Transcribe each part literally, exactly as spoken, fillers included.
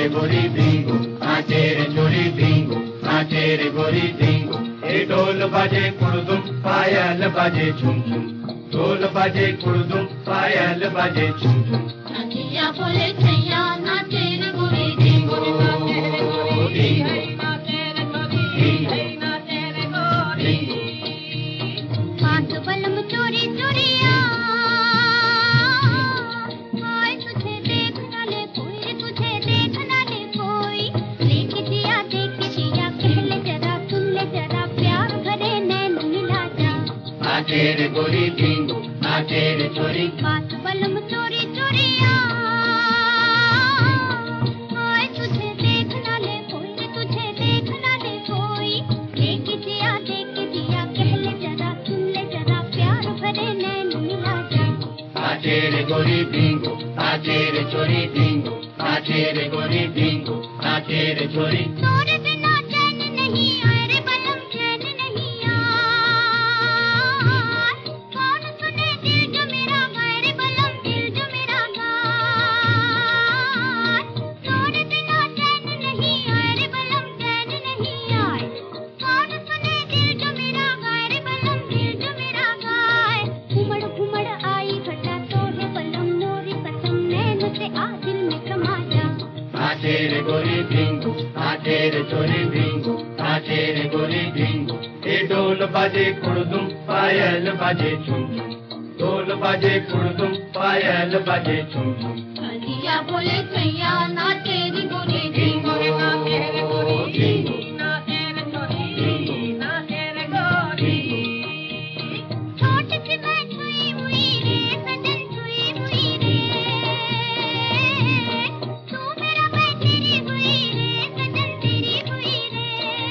गोरी धिंगो, नाचे रे छोरी धिंगो, नाचे रे गोरी धिंगो। ए ढोल बाजे कुड़दुम, पायल बाजे झुम झुम, ढोल बाजे कुड़दुम, पायल बाजे झुम झुम। नदिया बोले छैया नाचे रे गोरी धिंगो, नाचे रे गोरी धिंगो, नाचे रे गोरी धिंगो, नाचे रे गोरी। पांच बलम चोरी चोरिया, हाय तुझे देख ना ले कोई, तुझे देख ना ले कोई। देख जिया देख जिया कह ले जरा, सुन ले जरा, प्यार भरे नैन मिला जा। नाचे रे गोरी धिंगो, नाचे रे छोरी। पांच बलम चोरी चोरिया, हाय तुझे देख ना ले कोई, तुझे देख ना ले कोई। देख जिया देख जिया कह ले जरा, सुन ले जरा, प्यार भरे नैन मिला जा। नाचे रे गोरी धिंगो, नाचे रे छोरी धिंगो, नाचे रे गोरी धिंगो, नाचे रे छोरी। तोरे बिना चैन नहीं आए रे बलम, चैन नहीं आए। कौन सुने दिल जो मेरा गाए रे बलम, दिल जो मेरा गाए। तोरे बिना चैन नहीं आए रे बलम, चैन नहीं आए। कौन सुने दिल जो मेरा गाए रे बलम, दिल जो मेरा गाए। घुमड़ घुमड़ आई घटा तो है बलम, मोरी कसम नैन से आ दिल में समा जा। नाचे रे गोरी धिंगो, नाचे रे छोरी धिंगो, नाचे रे गोरी धिंगो। ए ढोल बाजे कुड़दुम, पायल बाजे झुम झुम, ढोल बाजे कुड़दुम, पायल बाजे झुम झुम। नदिया बोले छैया नाचे रे गोरी धिंगो, नाचे रे गोरी धिंगो, नाचे रे गोरी धिंगो, नाचे रे गोरी। छोट सी मैं छुई हुई रे सजन, छुई हुई रे। तू मेरा मैं तेरी हुई रे सजन, तेरी हुई रे।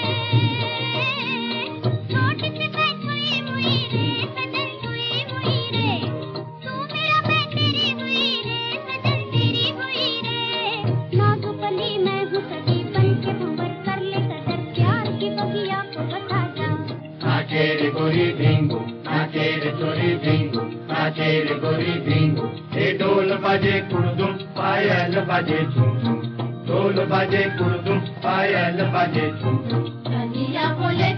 छोट सी मैं छुई हुई रे सजन, छुई हुई रे। तू मेरा मैं तेरी हुई रे सजन, तेरी हुई रे। नाजुक कली मैं हूँ सजी बन के भंवर, कर ले कदर प्यार की बगिया को बता जा। नाचे रे गोरी धिंगो, नाचे रे छोरी धिंगो, नाचे रे गोरी धिंगो। ए ढोल बाजे कुड़दुम, पायल बाजे झुम झुम, ढोल बाजे कुड़दुम, पायल बाजे झुम झुम। नदिया बोले